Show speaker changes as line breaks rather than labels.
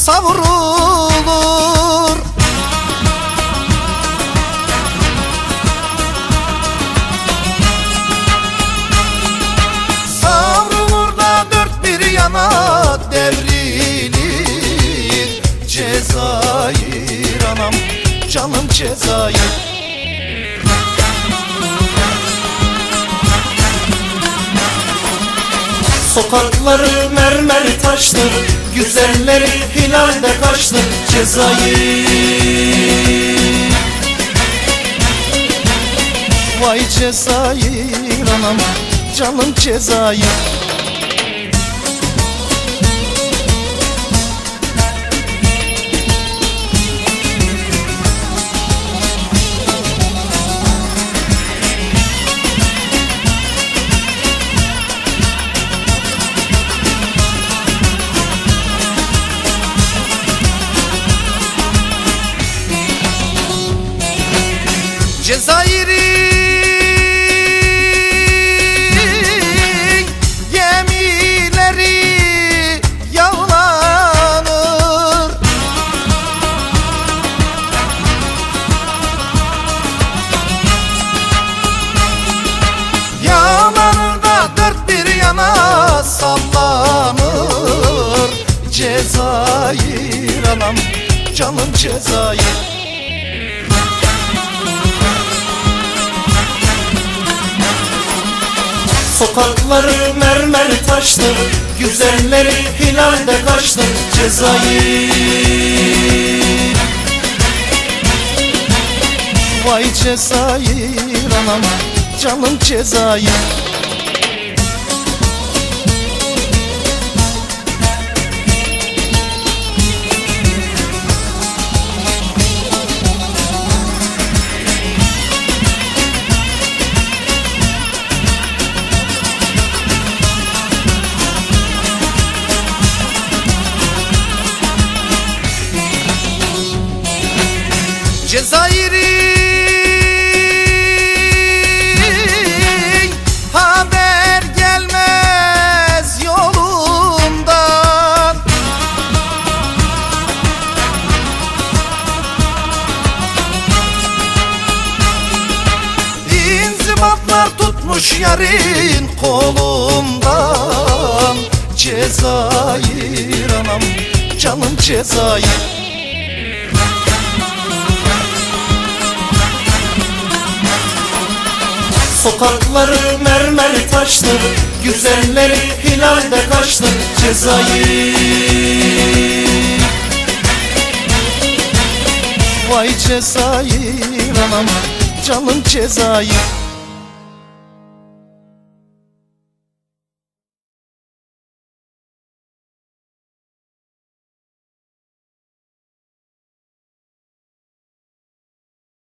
savrulur. Savrulur da dört bir yana devrilir Cezayir anam, canım Cezayir. Sokakları mermer taştır, güzelleri hilalde kaçtır Cezayir. Vay Cezayir anam, canım Cezayir. Cezayir'in gemileri yağlanır. Yağlanır da dört bir yana sallanır Cezayir anam, canım Cezayir. Sokakları mermer taştır, güzelleri hilalde kaçtır Cezayir. Vay Cezayir anam, canım Cezayir. Cezayir'in haber gelmez yolundan. İnzibatlar tutmuş yarın kolundan Cezayir anam, canım Cezayir. Sokakları mermer taştır, güzelleri hilalde kaçtır Cezayir. Vay Cezayir anam, canım Cezayir.